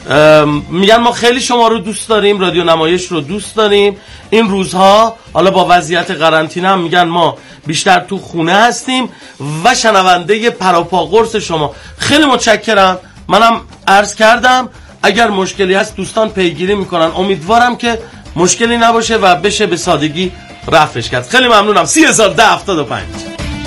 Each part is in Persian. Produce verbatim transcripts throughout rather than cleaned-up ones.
میگن ما خیلی شما رو دوست داریم، رادیو نمایش رو دوست داریم. این روزها حالا با وضعیت قرنطینه هم میگن ما بیشتر تو خونه هستیم و شنونده پراپا قرص شما. خیلی متشکرم. منم عرض کردم اگر مشکلی هست دوستان پیگیری میکنن، امیدوارم که مشکلی نباشه و بشه به سادگی رفعش کرد. خیلی ممنونم. سی هزار ده هفتاد و پنج.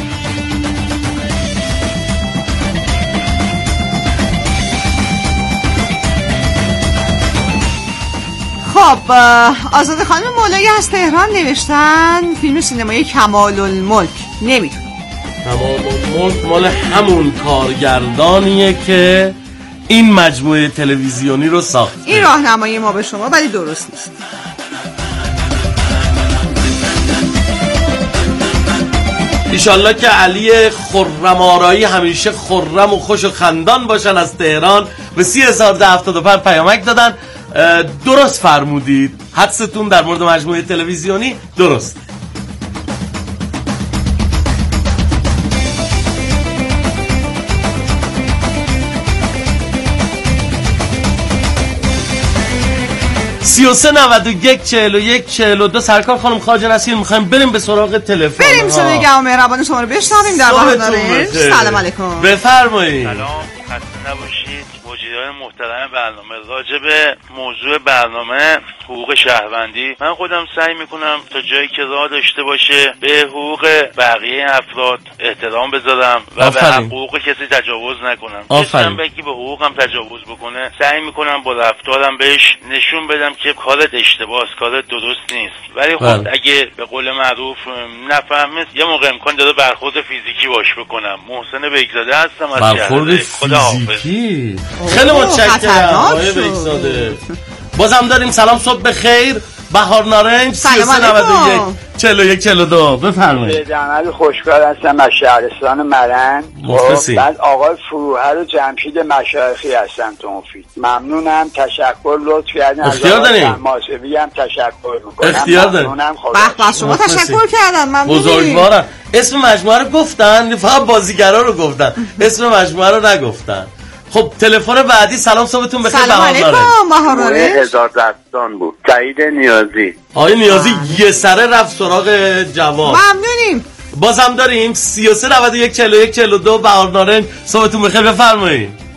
خب آزاده خانم مولایی از تهران نوشتن فیلم سینمایی کمال الملک. نمیدونم کمال الملک مال همون کارگردانیه که این مجموعه تلویزیونی رو ساخته. این راهنمایی ما به شما ولی درست نیست. ایشالله که علی خرم آرایی همیشه خرم و خوش و خندان باشن از تهران. به سی هزار ده هفتاد و پنج پیامک دادن. درست فرمودید، حدستون در مورد مجموعه تلویزیونی درست. سی و سه نود و یک چهل و یک چهل و دو. سرکار خانم خواجه نصیر میخوایم بریم به سراغ تلفن. بریم صدای گرم و مهربان شما رو بشنویم در بهانه. سلام علیکم. بفرمایید. سلام، خسته نباشید. مجریان محترم برنامه، راجع به موضوع برنامه حقوق شهروندی، من خودم سعی میکنم تا جایی که راه داشته باشه به حقوق بقیه افراد احترام بذارم و آفرین. به حقوق کسی تجاوز نکنم. کسی بگی به حقوقم تجاوز بکنه سعی میکنم با رفتارم بهش نشون بدم که کارت اشتباهه، کارت درست نیست. ولی خب اگه به قول معروف نفهمه یه موقع امکان داره برخورد فیزیکی باش بکنم. محسن بیگزاده هستم از برخورد فیزیکی. خیلی متشکرم آقای بیگزاده. بازم داریم سلام صبح بخیر. بهار نارنج سی و سه نود و یک چهل و یک چهل و دو. بفرمایید. جناب خوشکار هستم از شهرستان مرن. بعد آقای فروهر و جمشید مشایخی هستم تو مفید. ممنونم، تشکر، لطف کردین. اختیار داریم. ماسوی هم تشکر میکنم. اختیار داریم. به شما تشکر کردم. ممنونم. بزرگوارم. اسم مجموعه رو گفتن، فقط بازیگرا رو گفتن، اسم مجموعه رو نگفتن. خب تلفن بعدی. سلام صبحتون بخیر. سلام علیکم. بهار هزار دستان بود. سعید نیازی. آقای نیازی یه سره رفت سراغ جواب. ممنونیم. بازم داریم سی و سه نود و یک چهل و یک چهل و دو. بهار نارنج صبحتون بخیر. بفرمایید.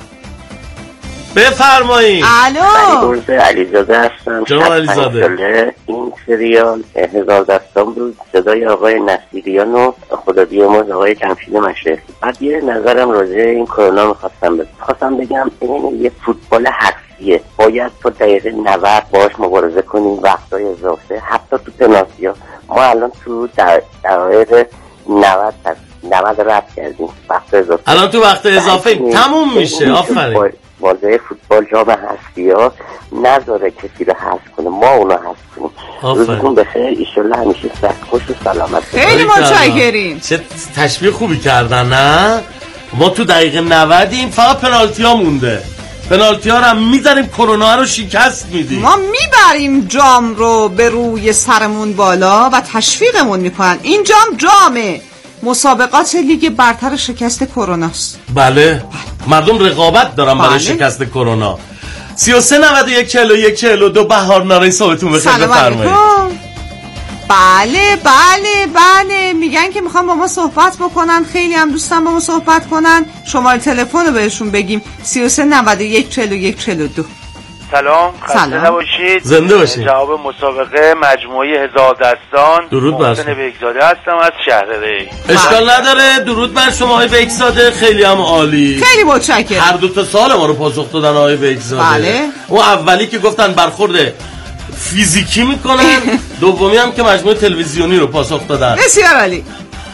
بفرمایید. الو. من علیزاده هستم. جناب علیزاده. این سریال هزار دستان بود. صدای آقای نصیریان و خدا بیامرز آقای جمشید مشایخی. بعد یه نظرم راجع این کرونا می‌خواستم بگم. خواستم بگم این یه فوتبال حقیقیه. باید تو دقیقه نود باهاش مبارزه کنیم، وقتای اضافه، حتی تو پنالتی‌ها. ما الان تو دقایق نود تا نود رد کردیم. وقت اضافه. الان تو وقت اضافه تموم میشه. آفرین. بازی فوتبال جام هستی‌ها نذاره کسی رو حذف کنه، ما اونا حذف کنیم. روزتون بخیر، ایشالله همیشه صحت خوش و سلامت. خیلی متشکریم. چه تشبیه خوبی کردن. نه ما تو دقیقه نودیم، فقط پنالتی ها مونده. پنالتی ها رو هم میزنیم، کرونا رو شکست میدیم. ما میبریم جام رو به روی سرمون بالا و تشویقمون میکنن. این جام جامه مسابقات لیگ برتر شکست کروناست. بله. مردم رقابت دارن برای شکست کرونا. سی و سه نود و یک چهل و یک چهل و دو. بهار نارنج صحبتون بخیر. بفرمایید. بله بله بله. میگن که میخوام با ما صحبت بکنن، خیلی هم دوستان با ما صحبت کنن. شماره تلفن رو بهشون بگیم سی و سه نود و یک چهل و یک چهل و دو. سلام، خسته نباشید. زنده باشید. جواب مسابقه مجموعه هزار دستان. درود بر محسن بیگزاده هستم از شهر ری. اشکال نداره. درود بر شما آقای بیگزاده. خیلی هم عالی. خیلی متشکرم. هر دو تا سوال ما رو پاسخ دادن آقای بیگزاده. بله. اون اولی که گفتن برخورد فیزیکی میکنن، دومی هم که مجموعه تلویزیونی رو پاسخ دادن. بسیار عالی.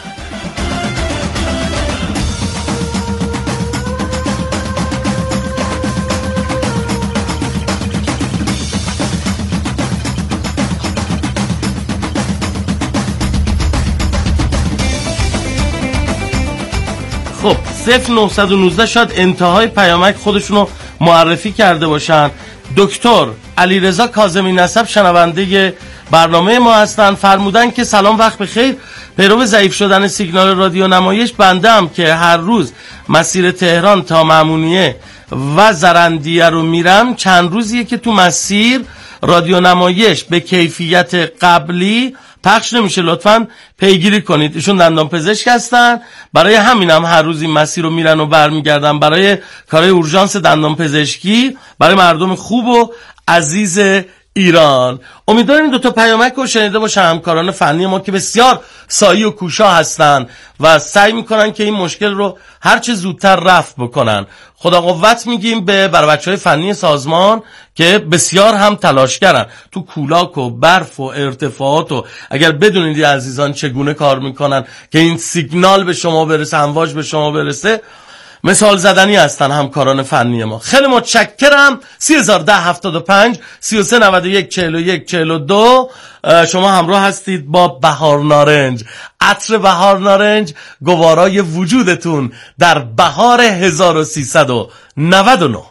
خب صفر نهصد و نوزده شاید انتهای پیامک خودشونو معرفی کرده باشن. دکتر علیرضا کاظمی نسب شنونده برنامه ما هستن. فرمودن که سلام وقت بخیر. پیرو ضعیف شدن سیگنال رادیو نمایش بنده هم که هر روز مسیر تهران تا مامونیه و زرندیه رو میرم، چند روزیه که تو مسیر رادیو نمایش به کیفیت قبلی پخش نمیشه. لطفاً پیگیری کنید. ایشون دندان پزشک هستن، برای همین هم هر روز این مسیر رو میرن و برمیگردن برای کارهای اورژانس دندان پزشکی برای مردم خوب و عزیز ایران. امیدوارم این دو تا پیامک رو شنیده باشن همکاران فنی ما که بسیار سایی و کوشا هستن و سعی میکنن که این مشکل رو هر چه زودتر رفع بکنن. خدا قوت میگیم به بر بچهای فنی سازمان که بسیار هم تلاشگرن تو کولاک و برف و ارتفاعات و اگر بدونید عزیزان چگونه کار میکنن که این سیگنال به شما برسه، امواج به شما برسه، مثال زدنی هستن همکاران فنی ما. خیلی متشکرم. سی هزار ده هفتاد و پنج سی و سه نود و یک چهل و یک چهل و دو شما همراه هستید با بهار نارنج. عطر بهار نارنج گوارای وجودتون در بهار هزار و سیصد و نود و نه.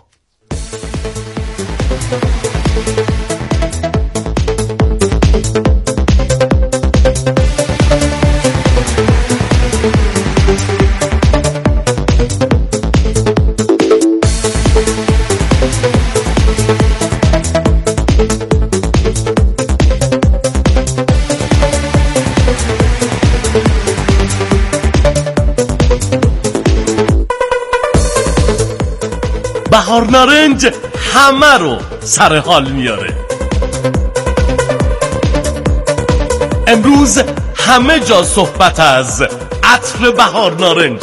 بهار نارنج همه رو سر حال میاره. امروز همه جا صحبت از عطر بهار نارنج.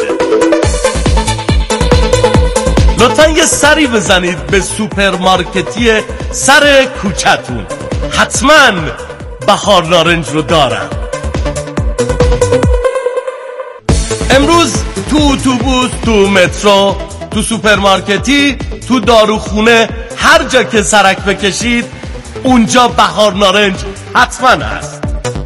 لطفاً یه سری بزنید به سوپرمارکتی سر کوچتون، حتماً بهار نارنج رو دارن. امروز تو اتوبوس، تو مترو، تو سوپرمارکتی، تو داروخونه، هر جا که سرک بکشید اونجا بهار نارنج حتما هست.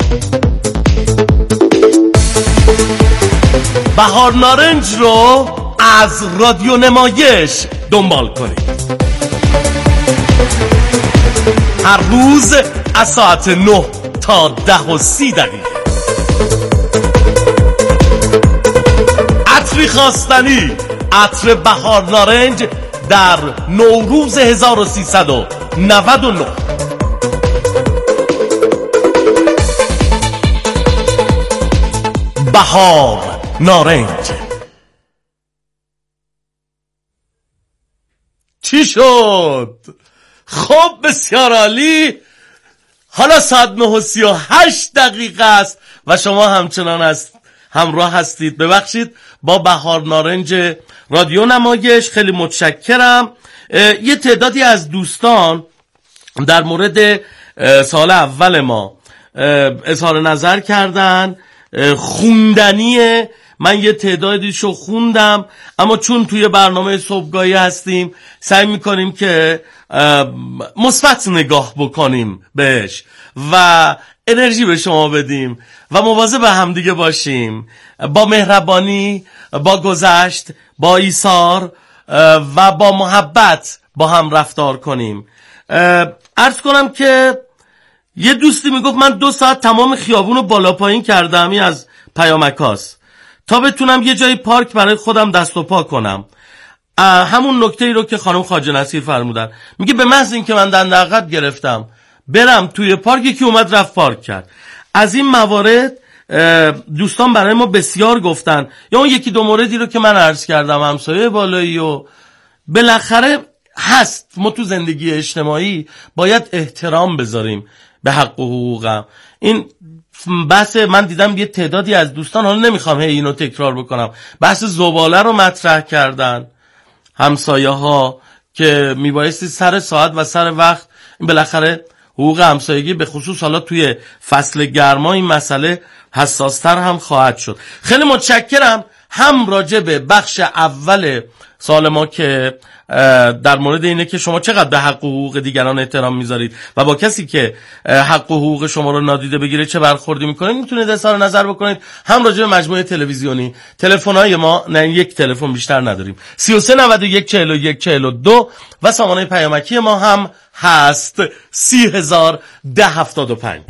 بهار نارنج رو از رادیو نمایش دنبال کنید. هر روز از ساعت نه تا ده و سی دقیقه. عطری خواستنی، عطر بهار نارنج در نوروز هزار و سیصد و نود و نه. بهار نارنج. چی شد؟ خب بسیار عالی. حالا ساعت نه و سی و هشت دقیقه است و شما همچنان است همراه هستید ببخشید با بهار نارنج رادیو نمایش. خیلی متشکرم. یه تعدادی از دوستان در مورد سال اول ما اظهار نظر کردن. خوندنیه، من یه تعدادیشو خوندم، اما چون توی برنامه صبحگاهی هستیم سعی میکنیم که مثبت نگاه بکنیم بهش و انرژی به شما بدیم و مواظب همدیگه باشیم، با مهربانی، با گذشت، با ایثار و با محبت با هم رفتار کنیم. عرض کنم که یه دوستی میگفت من دو ساعت تمام خیابونو بالا پایین کردم، این از پیامکاست، تا بتونم یه جای پارک برای خودم دست و پا کنم. همون نکته‌ای رو که خانم خواجه نصیر فرمودن، میگه به محض این که من دنده عقب گرفتم برم توی پارکی که اومد رفت پارک کرد. از این موارد دوستان برای ما بسیار گفتن، یا اون یکی دو موردی رو که من عرض کردم، همسایه بالایی و بالاخره هست. ما تو زندگی اجتماعی باید احترام بذاریم به حق و حقوقم. این بحث من دیدم یه تعدادی از دوستان، حالا نمیخوام هی اینو تکرار بکنم، بحث زباله رو مطرح کردن همسایه ها که میبایستی سر ساعت و سر وقت، این بالاخره حقوق همسایگی به خصوص حالا توی فصل گرما این مسئله حساستر هم خواهد شد. خیلی متشکرم. هم راجع به بخش اول سوال ما که در مورد اینه که شما چقدر به حق و حقوق دیگران احترام میذارید و با کسی که حق و حقوق شما رو نادیده بگیره چه برخوردی میکنید میتونید اظهار نظر بکنید. هم راجع به مجموعه تلویزیونی، تلفن‌های ما نه یک تلفن بیشتر نداریم، سی و سه نود و یک چهل و یک چهل و دو و سامانه پیامکی ما هم هست سی هزار ده هفتاد و پنج.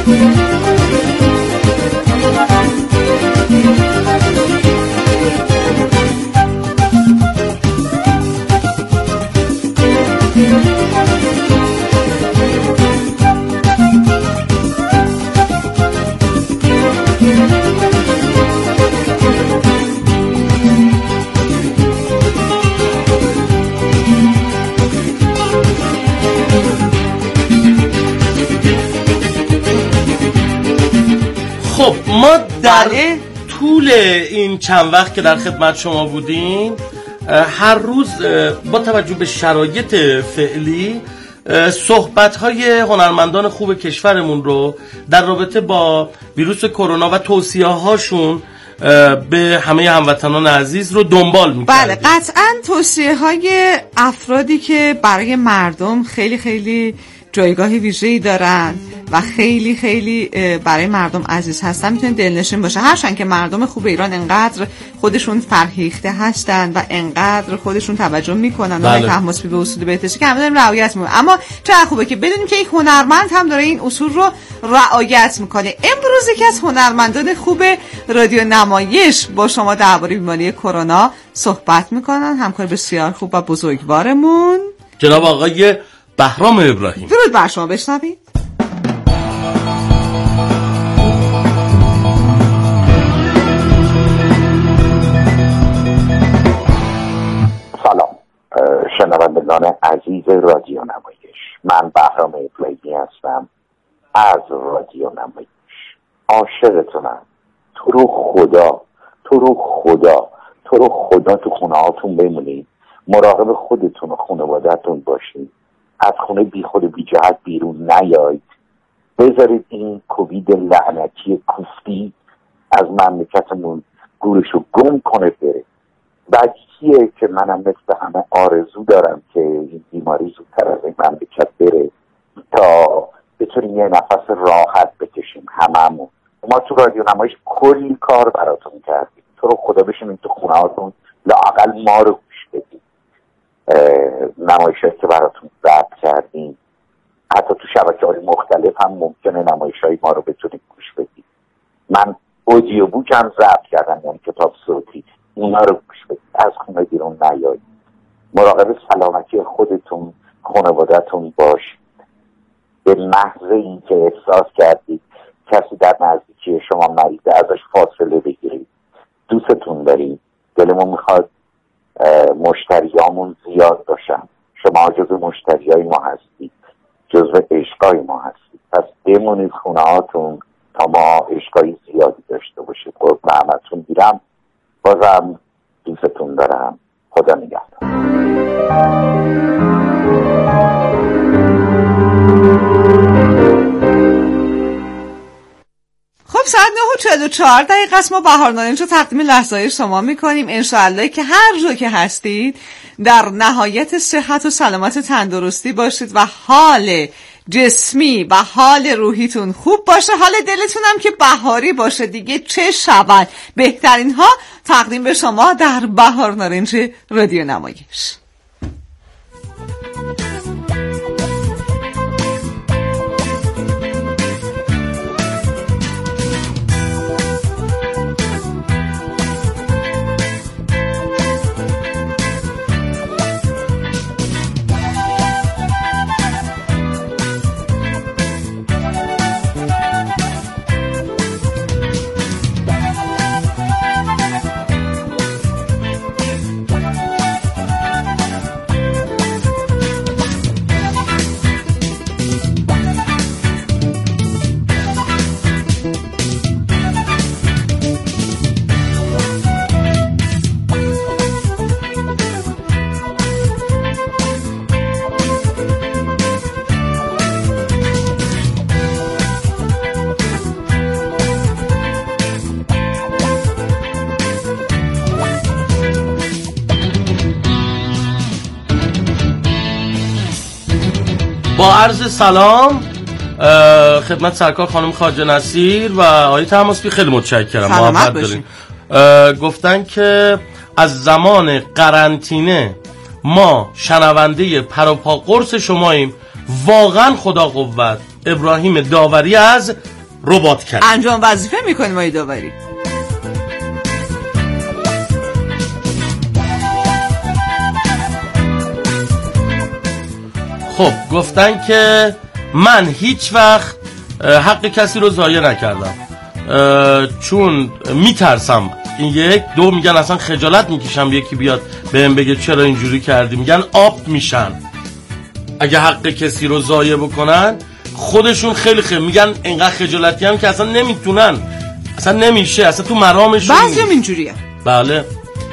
خب ما در طول این چند وقت که در خدمت شما بودیم هر روز با توجه به شرایط فعلی صحبت‌های هنرمندان خوب کشورمون رو در رابطه با ویروس کرونا و توصیه‌هاشون به همه هموطنان عزیز رو دنبال می‌کردیم. بله قطعاً توصیه‌های افرادی که برای مردم خیلی خیلی جایگاه ویژه‌ای دارن و خیلی خیلی برای مردم عزیز هستن میتونه دلنشین باشه. هرچند که مردم خوب ایران انقدر خودشون فرهیخته هستن و انقدر خودشون توجه میکنن و بله. تحمل به اصول بهداشتی که همه داریم رعایت میکنن، اما چقدر خوبه که بدونیم که یک هنرمند هم داره این اصول رو رعایت میکنه. امروز یکی از هنرمندان خوب رادیو نمایش با شما درباره بیماری کرونا صحبت میکنن، همکار بسیار خوب و بزرگوارمون جناب آقای بهرام ابراهیم. درود بر شما. بشنوید. سلام شنوندگان عزیز رادیو نمایش، من بهرام ابراهیمی هستم از رادیو نمایش. عاشقتونم. تو رو خدا تو رو خدا تو رو خدا تو خونه هاتون بمونید، مراقب خودتون و خانواده‌تون باشید، از خونه بی خود بی جهت بیرون نیایید، بذارید این کووید لعنتی کوفتی از مملکتمون گورشو گم کنه بره. بدیهیه که منم مثل همه آرزو دارم که این بیماری زودتر از این مملکت بره تا بتونیم یه نفس راحت بکشیم هممون. ما تو رادیو نمایش کلی کار براتون کردیم، تو رو خدا بشینیم تو خونه هاتون لااقل ما رو گوش بدیم. نمایش‌هایی که براتون ضبط کردیم، حتی تو شبکه‌های مختلف هم ممکنه نمایش‌های ما رو بتونید گوش بدید. من اودیو بوک هم ضبط کردم، یعنی کتاب صوتی، اونا رو گوش بدید. از خونه بیرون نیایید، مراقب سلامتی خودتون خانواده‌تون باشید. به محض اینکه احساس کردید کسی در نزدیکی شما مریضه ازش فاصله بگیرید. دوستتون دارید، دلمون میخواد مشتریامون زیاد باشن. شما جزو مشتریای ما هستید، جزو عشقای ما هستید، پس بمونید خونه هاتون تا ما عشقای زیادی داشته باشید. قرب رحمتون گیرم. بازم دوستتون دارم. خدا نگهدار. خب ساعت نه و چهل و چهار دقیقه است. ما بهارنامه رو تقدیم لحظه‌های شما میکنیم. انشاءالله که هر جا که هستید در نهایت صحت و سلامت تندرستی باشید و حال جسمی و حال روحیتون خوب باشه، حال دلتون هم که بهاری باشه دیگه. چه شود بهترین ها تقدیم به شما در بهار نارنج رادیو نمایش. با عرض سلام خدمت سرکار خانم خواجه نصیر و آقای تماسبی، خیلی متشکرم. محبت دارین. گفتن که از زمان قرنطینه ما شنونده پروپا قرص شماییم. واقعا خدا قوت. ابراهیم داوری از ربات کردیم. انجام وظیفه میکنیم آقای داوری. خب گفتن که من هیچ وقت حق کسی رو ضایع نکردم چون میترسم. این یک. دو، میگن اصلا خجالت میکشم یکی بیاد بهم بگه چرا اینجوری کردی. میگن آب میشن اگه حق کسی رو ضایع بکنن. خودشون خیلی خیلی میگن اینقدر خجالتی هم که اصلا نمیتونن، اصلا نمیشه، اصلا تو مرامشون. بعضی هم اینجوریه. بله.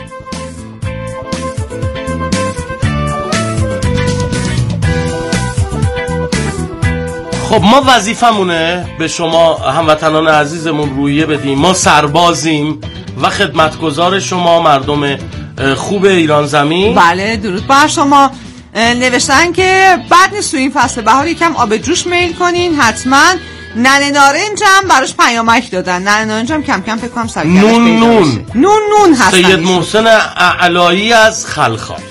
خب ما وظیفمونه به شما هموطنان عزیزمون رویه بدیم. ما سربازیم و خدمتگزار شما مردم خوب ایران زمین. بله درود بر شما. نوشتن که بعد نیست تو این فصل بهار یکم آب جوش میل کنین حتما. ننه نارنج هم براش پیامک دادن. ننه نارنج هم کم کم فکر کنم سرگرش پیدا نون نون بشه. نون نون هستن. سید محسن علایی از خلخال.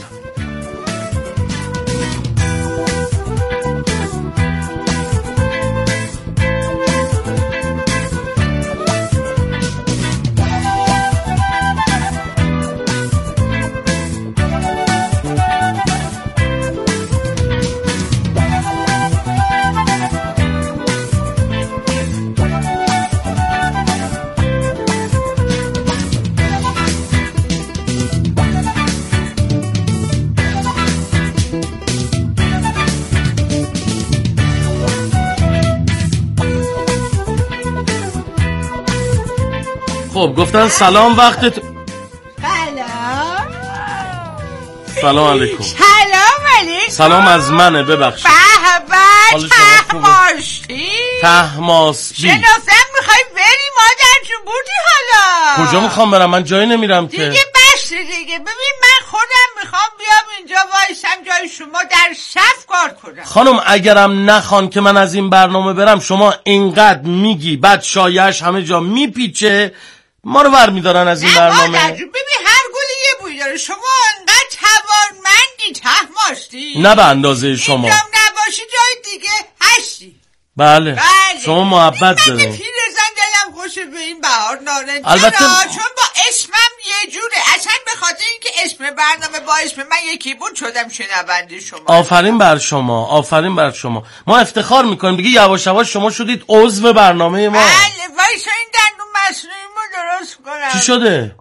خب گفتن سلام وقتت. سلام. سلام علیکم. سلام علیکم. سلام از منه ببخشید. به به تحماستی. تحماسبی. شنفتم میخوای بری مادر جون بودی حالا. کجا میخوام برم؟ من جایی نمیرم که. دیگه بس دیگه. ببین من خودم میخوام بیام اینجا وایسم جای شما در صف کار کنم. خانم اگرم نخوان که من از این برنامه برم شما اینقدر میگی بعد شایعش همه جا میپیچه ما رو ور میدارن از این برنامه. نه ببین هر گلی یه بوی داره. شما انقدر توانمندی تحماستی. نه به اندازه شما. اینجا نباشی جای دیگه هستی. بله, بله. شما محبت دارین. من پیرزن دلم خوشه به این بهار نارنج. البته چون با اسمم یه جوره. اصلا به خاطر اینکه اسم برنامه با اسم من یکی بود شدم شنونده شما. آفرین بر شما، آفرین بر شما. ما افتخار میکنیم دیگه. یواش یواش شما شدید عضو برنامه ما. بله وایسا این دندون مصنوعی ما درست کنم. چی شده؟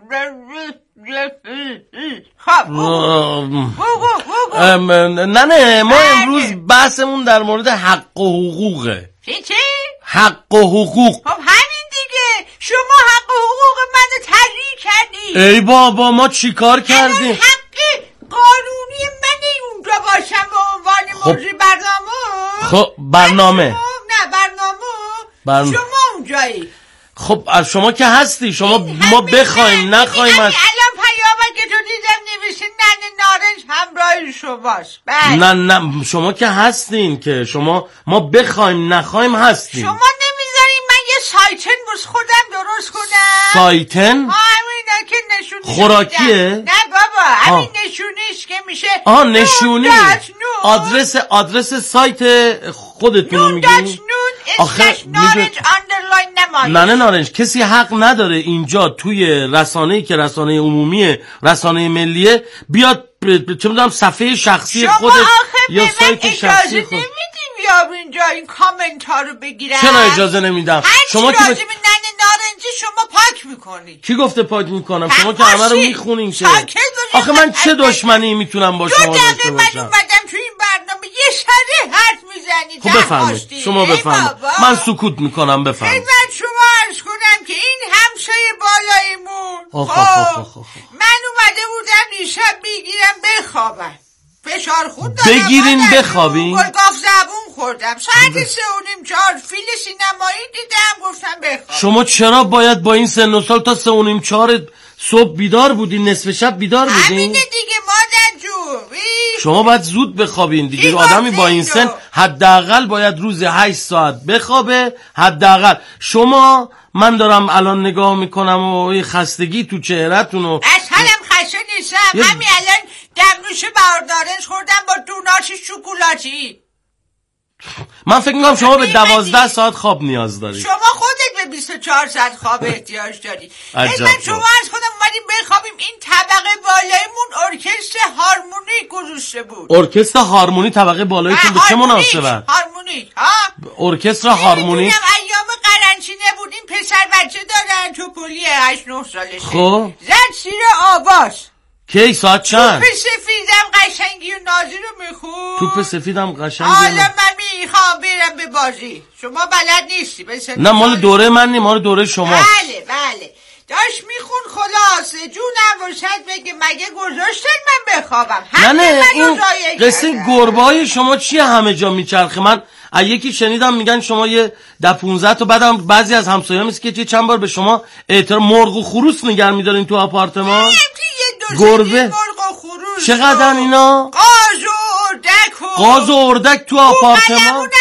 خب نه نه ما امروز بحثمون در مورد حق و حقوقه. چی چی؟ حق و حقوق. خب همین دیگه. شما حق و حقوق منو تحریک کردی. ای بابا ما چی کار کردیم؟ حق قانونی من اونجا باشم به عنوان خب. موضوع برنامه. خب برنامه نه برنامه برنامه. شما اونجایی. خب از شما که هستی. شما ما بخوایم نخوایم. الان پیامک تو دیدم نوشته ننه نارنج همراه شماست. بله. نه نه شما که هستین که شما ما بخوایم نخوایم هستین. شما نمیذارین من یه سایتن بس خودم درست کنم. سایتن؟ ها همینا که نشونیش خوراکیه؟ نه بابا همین نشونیش که میشه. آه نشونی. آدرس آدرس سایت خودتون رو میگین؟ آخه نارنج آندرلاین نمایش. نه نه نارنج کسی حق نداره اینجا توی رسانه‌ای که رسانه عمومی رسانه ملیه بیاد چه میدونم صفحه شخصی خودش یا سایت شخصی خود. نمیدیم یا اینجا این کامنت ها رو بگیرم. چرا اجازه نمیدم؟ شما که راجب ننه نارنجی شما پاک میکنی. کی گفته پاک میکنم؟ شما که همه رو میخونین که. آخه من چه دشمنی میتونم با شما داشته باشم؟ من اومدم تو این برنامه یه شده حرف میزنی. خب بفرمایید شما بفرمایید. من سکوت میکنم بفرمایید. خدمت شما عرض کنم که این همسایه بالایمون خب من اومده بودم دیشب بگیرم بخوابم. فشار خود دارم. بگیرین بخوابین؟ گلگاف زبون خوردم. ساعت سه و نیم چهار فیلم سینمایی دیدم گفتم بخواب. شما چرا باید با این سن و سال تا سه و نیم چهار صبح بیدار بودین؟ نصف شب بیدار بودین؟ همینه دیگه مادر جون. شما باید زود بخوابین دیگه. آدمی با این سن حداقل باید روز هشت ساعت بخوابه حداقل. شما من دارم الان نگاه میکنم و خستگی تو چهره‌تون و اصلا خسته نیستم. همین الان دمنوش بهار نارنج خوردم با دوناش شکلاتی. من فکر میکنم شما به دوازده ساعت خواب نیاز دارید. شما خودت به بیست و چهار ساعت خواب احتیاج داری. من شما از خودم اومدیم بخوابیم. این طبقه بالایمون ارکستر هارمونیک گذاشته بود. ارکستر هارمونی طبقه بالایتون به چه مناسبت؟ هارمونیک ها؟ ارکستر هارمونیک ایام قرنطینه بودیم، پسر بچه دارن تو پلی هشت نه سالشه. خب زد سیر آواز. کی ساعت چند؟ توپ سفیدم قشنگی و نازی رو میخون. توپ سفیدم قشنگی. حالا من میخوام برم به بازی. شما بلد نیستی بسن. نه مال دوره من نیم، مال دوره شما. بله بله داشت میخون. خلاصه جونم وشد بگه مگه گذاشتن من بخوابم؟ نه نه این قصه گربه های شما چیه همه جا میچرخه؟ من یکی شنیدم میگن شما یه ده پونزده تا، بعدم بعضی از همسایه‌ها میگن که چند بار به شما احترام مرغ و خروس نگه میدارین تو آپارتمان. گربه مرغ و خروس چقدر اینا؟ قاز و اردک و قاز و اردک تو آپارتمان داره.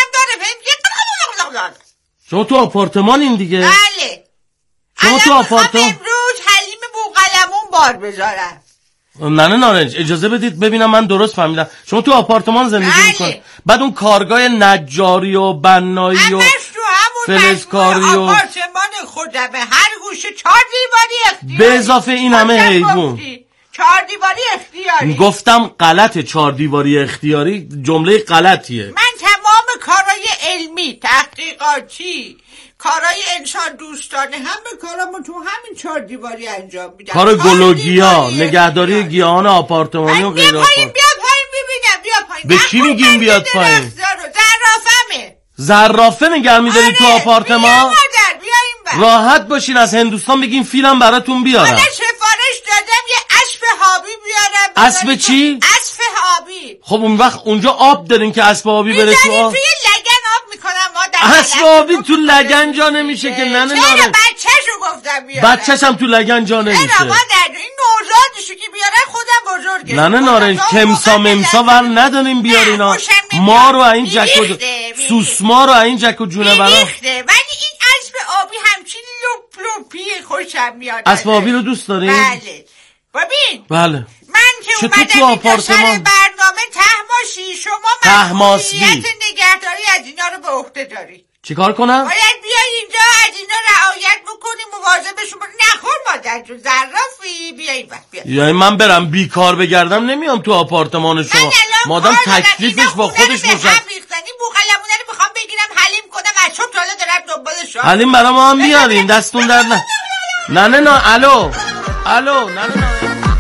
شما تو آپارتمان این دیگه؟ بله. شما تو آپارتمان امروز حلیم بوقلمون بار بذارم. نه نه نارنج اجازه بدید ببینم من درست فهمیدم. شما تو آپارتمان زندگی بله. میکنید، بعد اون کارگاه نجاری و بنایی و فلزکاری و آپارتمان خودمه، هر گوشه چهار دیواری اختیاری، به اضافه این همه حیوان. چهار دیواری اختیاری. گفتم غلطه، چهار دیواری اختیاری جمله غلطیه. من تمام کارهای علمی تحقیقاتی کارهای انسان دوستانه همه کارامو تو همین چهار دیواری انجام میدم. کار گلوگیا، نگهداری گیاهان آپارتمانی و غیره. بیا پایین بیا پایین ببینم بیا پایین. به کی میگیم بیاد پایین؟ زرافمه. زرافه نگه میداری آره. تو آپارتمان؟ بیا مادر بیا این بر. راحت باشین از هندوستان بگیم فیلم براتون بیارم. من سفارش دادم یه اسب هابی بیارم. اسب چی؟ اسب هابی. خب اون وقت اونجا آب دارین که اسب آبی بره تو آب؟ توی لگن آب میکنم مادر. اسب آبی تو لگن جا نمیشه که. نه نه چرا نه بچه‌شو گفتم بیارم. بچه‌شم تو لگن جا نمیشه. نه مادر این نوزادشو که بیاره خودم بزرگه. نه نه نارنج تمسا ممسا ور نداریم بیارینا. ما رو این جک و سوسما رو این جک و جونه برا. ولی این اسب آبی همچین لپ لپی خوشم میاد. اسب آبی رو دوست دارین؟ بله. ببین بله من که اومدم اینجا سر برنامه تهماشی، شما مسئولیت نگهداری از اینا رو به عهده داری. چیکار کنم؟ باید بیای اینجا از اینا رعایت بکنی، مواظبشون باشی. نخور مادر جون زرافی بیا این وقت بیا. یعنی من برم بیکار بگردم نمیام تو آپارتمان شما. مادام تکلیفش با خودش باشه. این بوقلمونه رو میخوام بگیرم حلیم کنم، از صبح تا حالا دارم دنبال شما. حلیم برای ما هم بیارین دستون در نه. نه نه نه الو الو نه نه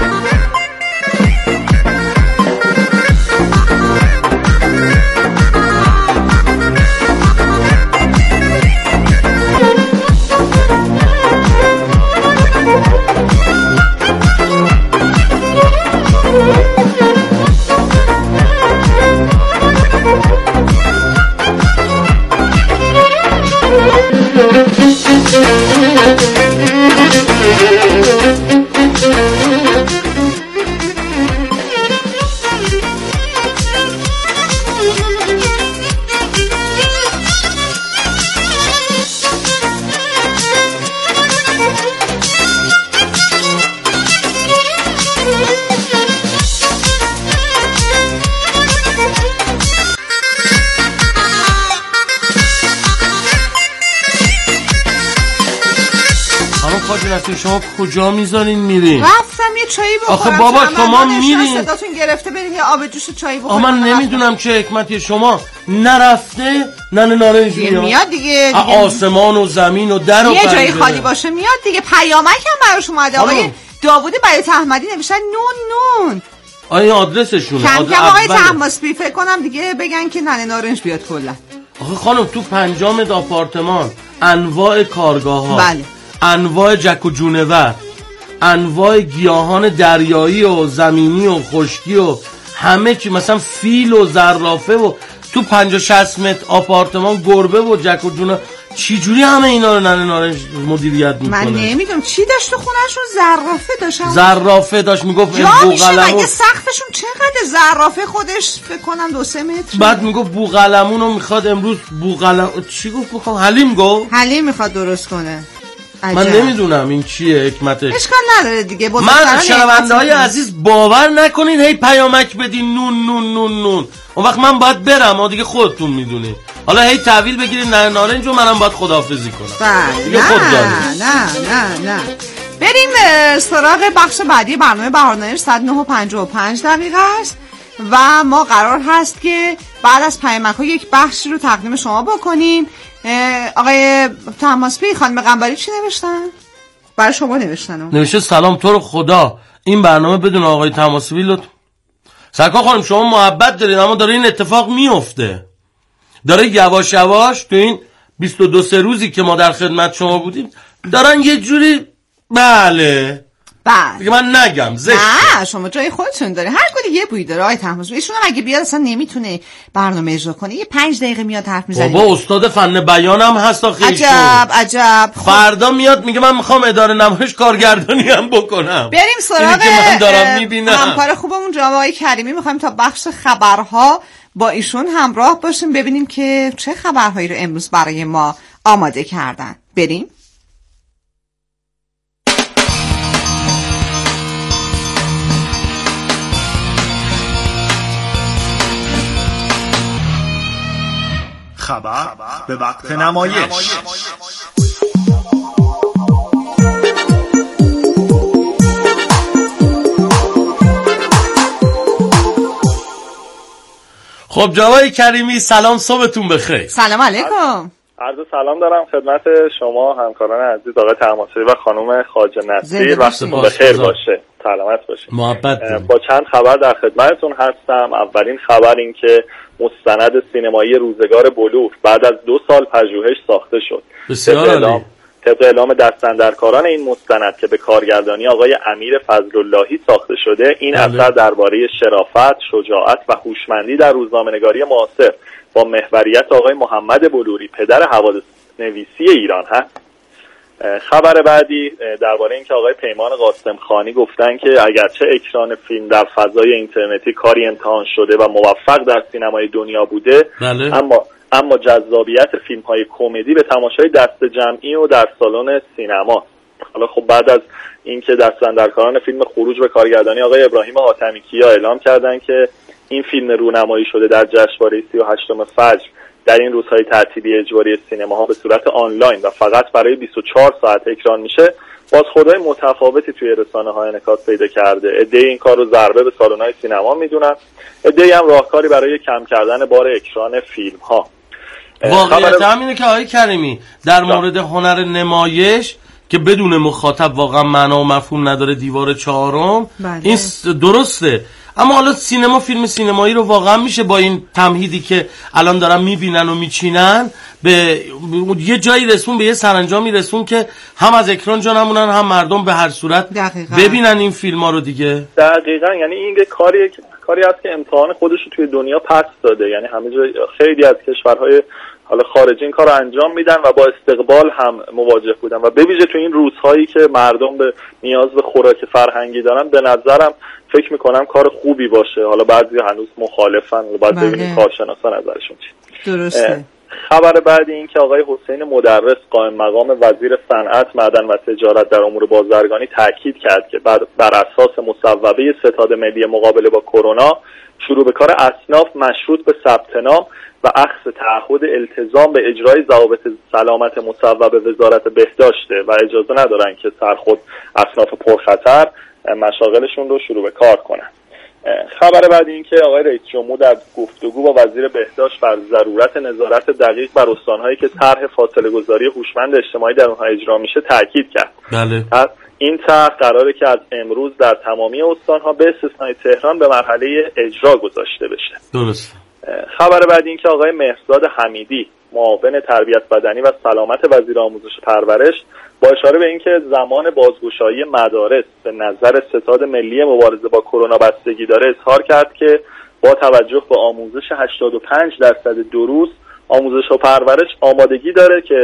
شما کجا میذارین میرین؟ رفتم یه چایی بخورم. آخه بابا شما میرین صداتون گرفته بریم یه آب جوش چایی بخورم. من نمیدونم چه حکمتی شما نرفته ننه نارنج میاد میاد دیگه, دیگه آسمان و زمین و در و یه جایی خالی باشه میاد دیگه. پیامک هم براش اومده آقای داوود بیات احمدی نوشتن نون نون. آیا آدرسشونه؟ کم کم آقای تحماسبی فکر کنم دیگه بگن که ننه نارنج بیاد کلا. آخه خانم تو پنجم آپارتمان انواع کارگاه ها، بله، انواع جک و جونور، انواع گیاهان دریایی و زمینی و خشکی و همه چی، مثلا فیل و زرافه و تو پنجاه شصت متر آپارتمان گربه و جک و جونور. چی جوری همه اینا رو ننه نارنج مدیریت میکنه؟ من نمیدونم چی داشت تو خونهشون. زرافه داشت. زرافه داشت میگفت بوقلمون. مگه سقفشون چقدر؟ زرافه خودش فکر کنم دو سه متر. بعد میگفت بوقلمون رو میخواد امروز بوقلمون چی گفت بخوام حلیم گفت حلیم میخواد درست کنه. من نمیدونم این چیه حکمتش. اشکال نداره دیگه. من شنونده های عزیز باور نکنین هی پیامک بدین نون نون نون نون، اون وقت من باید برم و دیگه خودتون میدونین. حالا هی تحویل بگیرین نه نارنج و منم باید خداحافظی کنم. دیگه خود نه نه نه نه. بریم سراغ بخش بعدی برنامه بهارنامه صد و نه و پنجاه و پنج دقیقه است و ما قرار هست که بعد از پیامک ها یک بخشی رو تقدیم شما بکنیم. آقای طهماسبی خانم قنبری چی نوشتن؟ برای شما نوشتن. نوشته سلام تو رو خدا این برنامه بدون آقای طهماسبی لطف. سرکار خانم شما محبت دارید اما داره این اتفاق میفته، داره یواش یواش تو این بیست و دو سه روزی که ما در خدمت شما بودیم دارن یه جوری بله بله دیگه من نگم زشته. نه شما جای خودتون داره، هر کاری یه بوی داره. آقای طهماسبی ایشون هم اگه بیاد اصلا نمیتونه برنامه اجرا کنه، یه پنج دقیقه میاد حرف میزنه. بابا استاد فن بیانم هست آخه. عجب عجب. فردا میاد میگه من میخوام اداره نمایش کارگردانی هم بکنم. بریم سراغ من دارم میبینم همکار خوبمون جناب آقای کریمی. میخوایم تا بخش خبرها با ایشون همراه باشیم ببینیم که چه خبرهایی رو امروز برای ما آماده کردن. بریم. خبر به وقت نمایش. خب جوای کریمی سلام، صبحتون بخیر. سلام علیکم. عرض سلام دارم خدمت شما همکاران عزیز آقای طهماسبی و خانم خواجه نصیر. وقتتون بخیر باشه، سلامت باشید. محبت با چند خبر در خدمتتون هستم. اولین خبر این که مستند سینمایی روزگار بلور بعد از دو سال پژوهش ساخته شد. بسیار عالی. طبق اعلام دستاندرکاران این مستند که به کارگردانی آقای امیر فضل‌اللهی ساخته شده، این بله. اثر درباره شرافت، شجاعت و هوشمندی در روزنامه‌نگاری معاصر با محوریت آقای محمد بلوری پدر حوادث نویسی ایران هست. خبر بعدی درباره این که آقای پیمان قاسم خانی گفتن که اگرچه اکران فیلم در فضای اینترنتی کاری امتحان شده و موفق در سینمای دنیا بوده، بله. اما اما جذابیت فیلم‌های کمدی به تماشای دست جمعی و در سالن سینما. حالا خب بعد از اینکه دستاندرکاران فیلم خروج به کارگردانی آقای ابراهیم حاتمی کیا اعلام کردن که این فیلم رونمایی شده در جشنواره سی و هشتم فجر در این روزهای تعطیلی اجباری سینماها به صورت آنلاین و فقط برای بیست و چهار ساعت اکران میشه، بازخوردهای متفاوتی توی رسانه‌ها انعکاس پیدا کرده. عده‌ای این کار رو ضربه به سالن‌های سینما میدونن، عده‌ای هم راهکاری برای کم کردن بار اکران فیلم‌ها. واقعیت همینه که آقای کریمی در مورد هنر نمایش که بدون مخاطب واقعا معنا و مفهوم نداره، دیوار چهارم بله. این درسته، اما حالا سینما، فیلم سینمایی رو واقعا میشه با این تمهیدی که الان دارن میبینن و میچینن به یه جایی رسون، به یه سرانجامی رسون که هم از اکران جا نمونن هم مردم به هر صورت دقیقا. ببینن این فیلم ها رو دیگه. دقیقاً، یعنی این کاری کاری هست که امتحان خودش رو توی دنیا پس داده. یعنی همه جا خیلی از کشورهای حالا خارجی این کار رو انجام میدن و با استقبال هم مواجه بودن و به ویژه تو این روزهایی که مردم به نیاز به خوراک فرهنگی دارن، به نظرم فکر میکنم کار خوبی باشه. حالا بعضی هنوز مخالفن، باید ببینیم کارشناسا نظرشون چیه. درسته. خبر بعدی این که آقای حسین مدرس قائم مقام وزیر صنعت، معدن و تجارت در امور بازرگانی تاکید کرد که بر, بر اساس مصوبه ستاد ملی مقابله با کرونا شروع به کار اصناف مشروط به ثبت نام و اخذ تعهد التزام به اجرای ضوابط سلامت مصوب وزارت بهداشته و اجازه ندارن که سرخود اصناف پرخطر مشاغلشون رو شروع به کار کنن. خبر بعد این که آقای رئیس جمهور در گفتگو با وزیر بهداشت بر ضرورت نظارت دقیق بر استان‌هایی که طرح فاصله گذاری هوشمند اجتماعی در اونها اجرا میشه تاکید کرد. بله. این طرح قراره که از امروز در تمامی استان‌ها به استثنای تهران به مرحله اجرا گذاشته بشه. درست. خبر بعد این که آقای مهرزاد حمیدی معاون تربیت بدنی و سلامت وزیر آموزش و پرورش با اشاره به اینکه زمان بازگشایی مدارس به نظر ستاد ملی مبارزه با کرونا بستگی داره، اظهار کرد که با توجه به آموزش هشتاد و پنج درصد دروس، آموزش و پرورش آمادگی داره که